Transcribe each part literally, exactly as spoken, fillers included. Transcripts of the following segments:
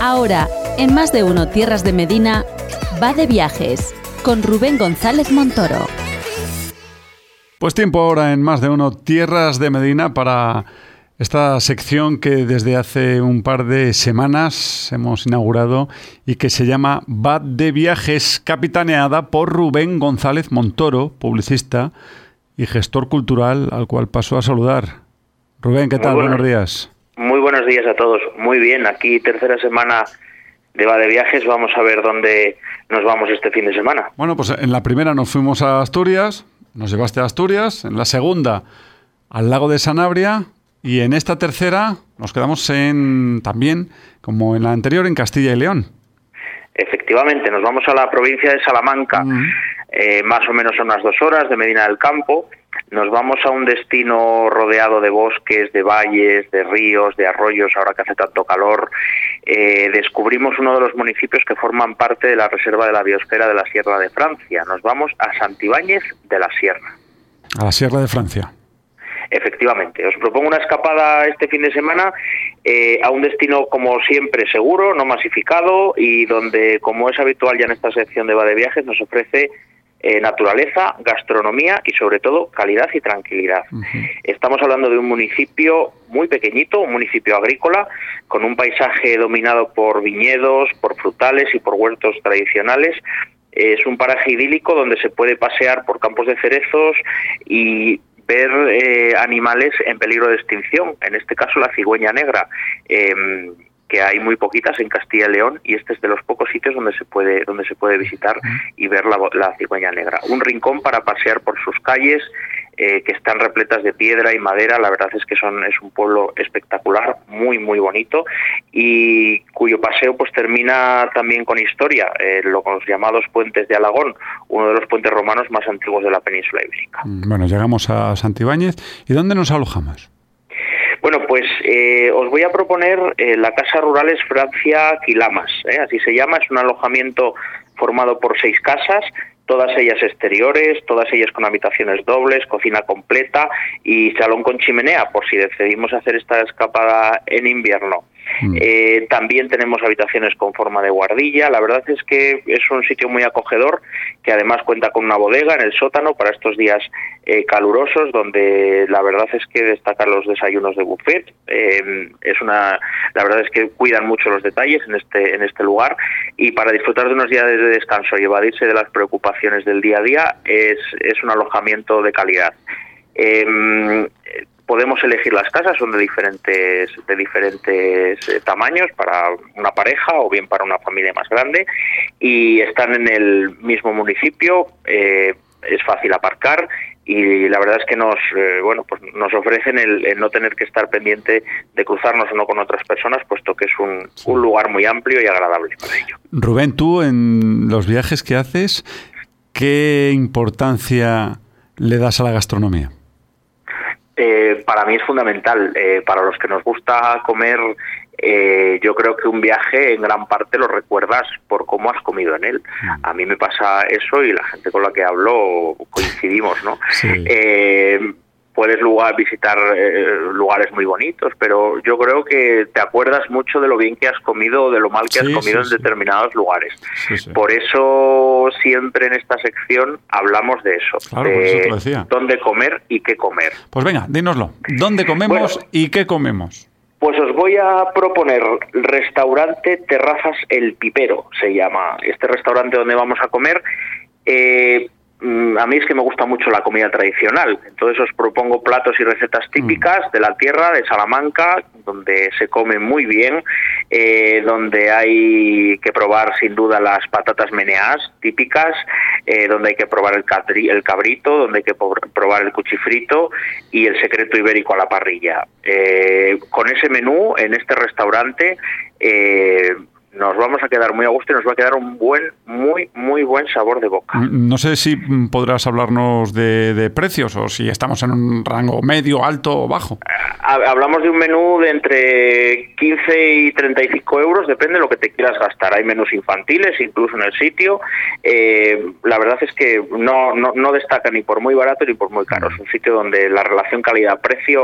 Ahora, en Más de Uno Tierras de Medina, va de viajes con Rubén González Montoro. Pues tiempo ahora en Más de Uno Tierras de Medina para esta sección que desde hace un par de semanas hemos inaugurado y que se llama Va de Viajes, capitaneada por Rubén González Montoro, publicista y gestor cultural, al cual paso a saludar. Rubén, ¿qué tal? Buenos días. Muy buenos días a todos. Muy bien, aquí tercera semana de Va de Viajes. Vamos a ver dónde nos vamos este fin de semana. Bueno, pues en la primera nos fuimos a Asturias, nos llevaste a Asturias, en la segunda al lago de Sanabria y en esta tercera nos quedamos en también, como en la anterior, en Castilla y León. Efectivamente, nos vamos a la provincia de Salamanca, uh-huh. eh, más o menos unas dos horas de Medina del Campo. Nos vamos a un destino rodeado de bosques, de valles, de ríos, de arroyos, ahora que hace tanto calor. Eh, descubrimos uno de los municipios que forman parte de la Reserva de la Biosfera de la Sierra de Francia. Nos vamos a Santibáñez de la Sierra. A la Sierra de Francia. Efectivamente. Os propongo una escapada este fin de semana eh, a un destino, como siempre, seguro, no masificado y donde, como es habitual ya en esta sección de Va de Viajes, nos ofrece Eh, naturaleza, gastronomía y sobre todo calidad y tranquilidad. Uh-huh. Estamos hablando de un municipio muy pequeñito, un municipio agrícola, con un paisaje dominado por viñedos, por frutales y por huertos tradicionales. Es un paraje idílico donde se puede pasear por campos de cerezos y ver eh, animales en peligro de extinción, en este caso la cigüeña negra, eh, que hay muy poquitas en Castilla y León, y este es de los pocos sitios donde se puede donde se puede visitar y ver la, la cigüeña negra. Un rincón para pasear por sus calles, eh, que están repletas de piedra y madera. La verdad es que son es un pueblo espectacular, muy muy bonito, y cuyo paseo pues termina también con historia, eh, los llamados puentes de Alagón, uno de los puentes romanos más antiguos de la península ibérica. Bueno, llegamos a Santibáñez. ¿Y dónde nos alojamos? Bueno, pues eh, os voy a proponer eh, la Casa Rurales Francia Quilamas, ¿eh? Así se llama. Es un alojamiento formado por seis casas, todas ellas exteriores, todas ellas con habitaciones dobles, cocina completa y salón con chimenea, por si decidimos hacer esta escapada en invierno. Mm. Eh, también tenemos habitaciones con forma de guardilla. La verdad es que es un sitio muy acogedor, que además cuenta con una bodega en el sótano para estos días eh, calurosos, donde la verdad es que destacan los desayunos de buffet. Eh, es una, la verdad es que cuidan mucho los detalles en este en este lugar, y para disfrutar de unos días de descanso y evadirse de las preocupaciones del día a día es es un alojamiento de calidad. Eh, Podemos elegir las casas, son de diferentes de diferentes eh, tamaños para una pareja o bien para una familia más grande, y están en el mismo municipio. Eh, es fácil aparcar y la verdad es que nos eh, bueno pues nos ofrecen el, el no tener que estar pendiente de cruzarnos o no con otras personas, puesto que es un, sí. un lugar muy amplio y agradable para ello. Rubén, tú en los viajes que haces, ¿qué importancia le das a la gastronomía? Eh, para mí es fundamental. Eh, para los que nos gusta comer, eh, yo creo que un viaje en gran parte lo recuerdas por cómo has comido en él. A mí me pasa eso y la gente con la que hablo coincidimos, ¿no? Sí. Eh, puedes lugar, visitar eh, lugares muy bonitos, pero yo creo que te acuerdas mucho de lo bien que has comido o de lo mal que sí, has comido sí, en sí. determinados lugares. Sí, sí. Por eso siempre en esta sección hablamos de eso, claro, de por eso te lo decía. Dónde comer y qué comer. Pues venga, dínoslo. ¿Dónde comemos bueno, y qué comemos? Pues os voy a proponer restaurante Terrazas El Pipero, se llama este restaurante donde vamos a comer. Eh, A mí es que me gusta mucho la comida tradicional, entonces os propongo platos y recetas típicas mm. de la tierra de Salamanca, donde se come muy bien, eh, donde hay que probar sin duda las patatas meneás típicas, eh, donde hay que probar el, cadri, el cabrito, donde hay que probar el cuchifrito y el secreto ibérico a la parrilla. Eh, con ese menú en este restaurante eh, nos vamos a quedar muy a gusto y nos va a quedar un buen, muy, muy buen sabor de boca. No sé si podrás hablarnos de, de precios o si estamos en un rango medio, alto o bajo. Hablamos de un menú de entre quince y treinta y cinco euros, depende de lo que te quieras gastar. Hay menús infantiles incluso en el sitio. Eh, la verdad es que no, no, no destaca ni por muy barato ni por muy caro. Es un sitio donde la relación calidad-precio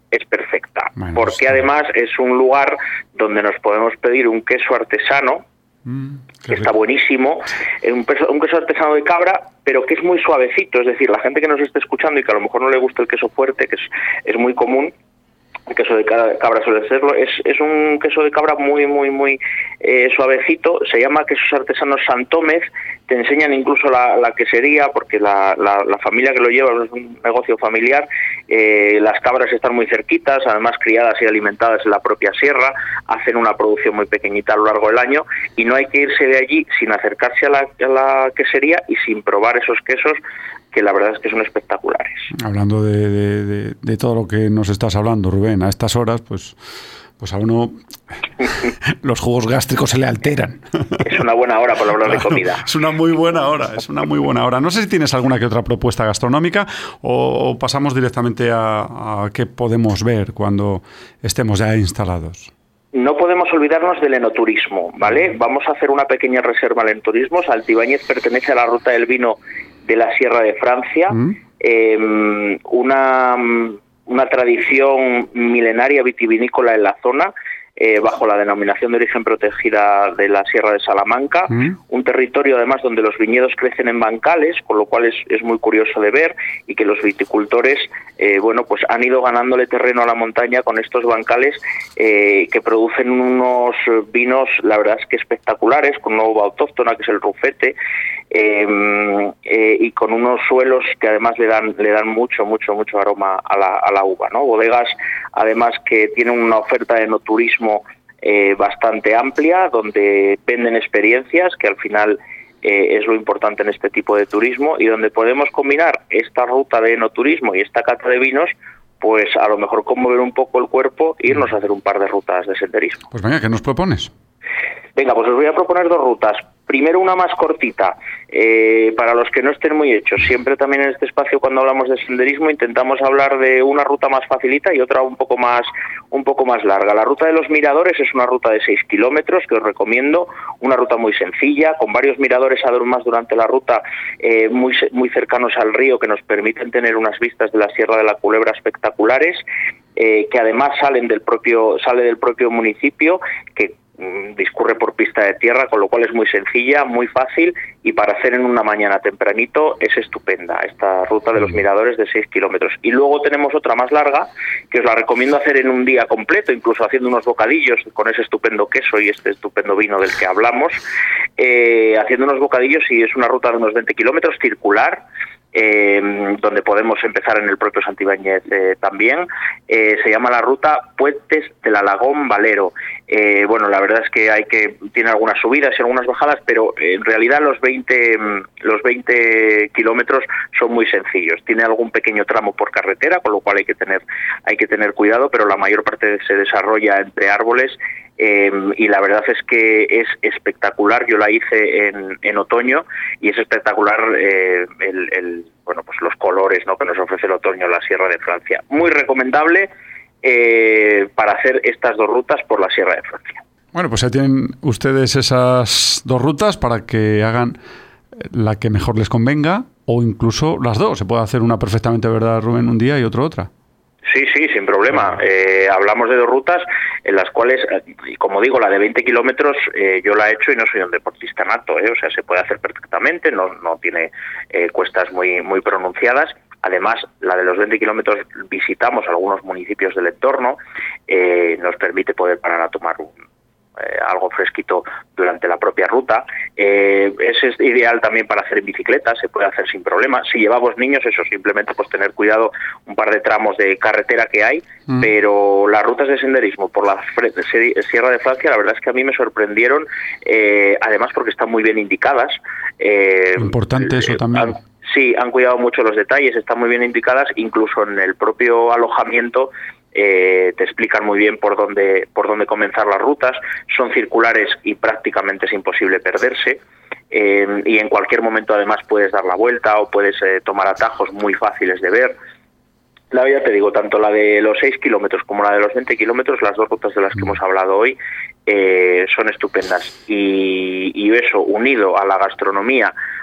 es perfecta, bueno, porque está... además es un lugar donde nos podemos pedir un queso artesano, mm, que está buenísimo, un queso, un queso artesano de cabra, pero que es muy suavecito, es decir, la gente que nos esté escuchando y que a lo mejor no le gusta el queso fuerte, que es, es muy común, el queso de cabra suele serlo, es, es un queso de cabra muy, muy, muy eh, suavecito, se llama Quesos Artesanos Santómez, te enseñan incluso la, la quesería, porque la, la, la familia que lo lleva es un negocio familiar, eh, las cabras están muy cerquitas, además criadas y alimentadas en la propia sierra, hacen una producción muy pequeñita a lo largo del año, y no hay que irse de allí sin acercarse a la, a la quesería y sin probar esos quesos, que la verdad es que son espectaculares. Hablando de, de, de, de todo lo que nos estás hablando, Rubén, a estas horas, pues, pues a uno los jugos gástricos se le alteran. Es una buena hora para hablar claro, de comida. Es una muy buena hora, es una muy buena hora. No sé si tienes alguna que otra propuesta gastronómica o, o pasamos directamente a, a qué podemos ver cuando estemos ya instalados. No podemos olvidarnos del enoturismo, ¿vale? Vamos a hacer una pequeña reserva al enoturismo. Saltibáñez pertenece a la ruta del vino de la Sierra de Francia, mm. eh, una, una tradición milenaria vitivinícola en la zona, eh, bajo la denominación de origen protegida de la Sierra de Salamanca, mm. un territorio además donde los viñedos crecen en bancales, con lo cual es, es muy curioso de ver, y que los viticultores eh, bueno, pues han ido ganándole terreno a la montaña con estos bancales eh, que producen unos vinos, la verdad es que espectaculares, con una uva autóctona que es el rufete, eh, eh, y con unos suelos que además le dan le dan mucho, mucho, mucho aroma a la, a la uva, ¿no? Bodegas además que tienen una oferta de enoturismo eh, bastante amplia, donde venden experiencias, que al final eh, es lo importante en este tipo de turismo, y donde podemos combinar esta ruta de enoturismo y esta cata de vinos, pues a lo mejor conmover un poco el cuerpo e irnos a hacer un par de rutas de senderismo. Pues venga, ¿qué nos propones? Venga, pues os voy a proponer dos rutas. Primero una más cortita, eh, para los que no estén muy hechos. Siempre también en este espacio, cuando hablamos de senderismo, intentamos hablar de una ruta más facilita y otra un poco más un poco más larga. La ruta de los miradores es una ruta de seis kilómetros que os recomiendo, una ruta muy sencilla, con varios miradores además durante la ruta, eh, muy, muy cercanos al río, que nos permiten tener unas vistas de la Sierra de la Culebra espectaculares, eh, que además salen del propio, sale del propio municipio, que discurre por pista de tierra, con lo cual es muy sencilla, muy fácil, y para hacer en una mañana tempranito es estupenda esta ruta de los miradores de seis kilómetros. Y luego tenemos otra más larga, que os la recomiendo hacer en un día completo, incluso haciendo unos bocadillos con ese estupendo queso y este estupendo vino del que hablamos, eh, haciendo unos bocadillos, y es una ruta de unos veinte kilómetros circular, Eh, donde podemos empezar en el propio Santibáñez eh, también. Eh, se llama la ruta Puentes del Alagón Valero. Eh, bueno, la verdad es que hay que tiene algunas subidas y algunas bajadas, pero eh, en realidad los veinte los veinte kilómetros son muy sencillos. Tiene algún pequeño tramo por carretera, con lo cual hay que tener hay que tener cuidado, pero la mayor parte se desarrolla entre árboles. Eh, y la verdad es que es espectacular. Yo la hice en, en otoño y es espectacular eh, el, el bueno pues los colores, ¿no?, que nos ofrece el otoño en la Sierra de Francia. Muy recomendable eh, para hacer estas dos rutas por la Sierra de Francia. Bueno, pues ya tienen ustedes esas dos rutas para que hagan la que mejor les convenga, o incluso las dos. Se puede hacer una perfectamente, ¿verdad, Rubén?, un día y otro otra. Sí, sí, sin problema. Eh, hablamos de dos rutas en las cuales, y como digo, la de veinte kilómetros eh, yo la he hecho y no soy un deportista nato, ¿eh? O sea, se puede hacer perfectamente, no, no tiene eh, cuestas muy, muy pronunciadas. Además, la de los veinte kilómetros visitamos algunos municipios del entorno, eh, nos permite poder parar a tomar un, eh, algo fresquito durante la propia ruta. Eh, es, es ideal también para hacer en bicicleta, se puede hacer sin problema. Si llevamos niños, eso, simplemente pues tener cuidado, un par de tramos de carretera que hay, mm. pero las rutas de senderismo por la Sierra de Francia, la verdad es que a mí me sorprendieron, eh, además porque están muy bien indicadas. Eh, Importante eso eh, también. Han, sí, han cuidado mucho los detalles, están muy bien indicadas, incluso en el propio alojamiento. Eh, te explican muy bien por dónde por dónde comenzar las rutas, son circulares y prácticamente es imposible perderse, eh, y en cualquier momento además puedes dar la vuelta o puedes eh, tomar atajos muy fáciles de ver. La verdad te digo, tanto la de los seis kilómetros como la de los veinte kilómetros, las dos rutas de las que hemos hablado hoy, eh, son estupendas, y, y eso unido a la gastronomía,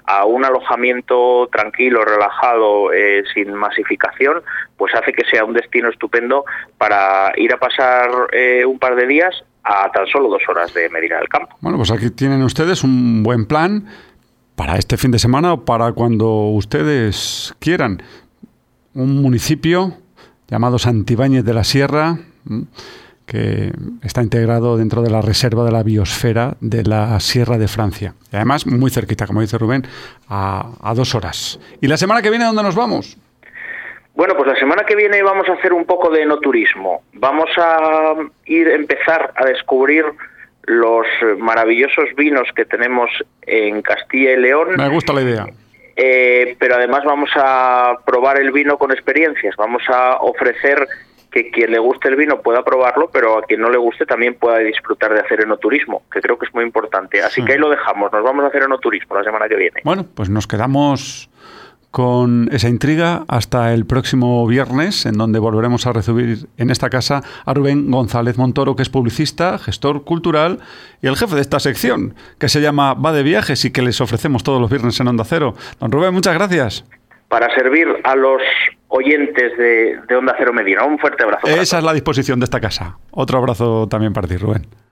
a un alojamiento tranquilo, relajado, eh, sin masificación, pues hace que sea un destino estupendo para ir a pasar eh, un par de días a tan solo dos horas de Medina del Campo. Bueno, pues aquí tienen ustedes un buen plan para este fin de semana o para cuando ustedes quieran. Un municipio llamado Santibáñez de la Sierra, que está integrado dentro de la reserva de la biosfera de la Sierra de Francia. Y además muy cerquita, como dice Rubén, a, a dos horas. ¿Y la semana que viene dónde nos vamos? Bueno, pues la semana que viene vamos a hacer un poco de enoturismo. Vamos a ir empezar a descubrir los maravillosos vinos que tenemos en Castilla y León. Me gusta la idea. Eh, pero además vamos a probar el vino con experiencias. Vamos a ofrecer que quien le guste el vino pueda probarlo, pero a quien no le guste también pueda disfrutar de hacer enoturismo, que creo que es muy importante. Así sí. que ahí lo dejamos, nos vamos a hacer enoturismo la semana que viene. Bueno, pues nos quedamos con esa intriga hasta el próximo viernes, en donde volveremos a recibir en esta casa a Rubén González Montoro, que es publicista, gestor cultural y el jefe de esta sección, que se llama Va de Viajes y que les ofrecemos todos los viernes en Onda Cero. Don Rubén, muchas gracias. Para servir a los oyentes de, de Onda Cero Medina. Un fuerte abrazo. Esa es la disposición de esta casa. Otro abrazo también para ti, Rubén.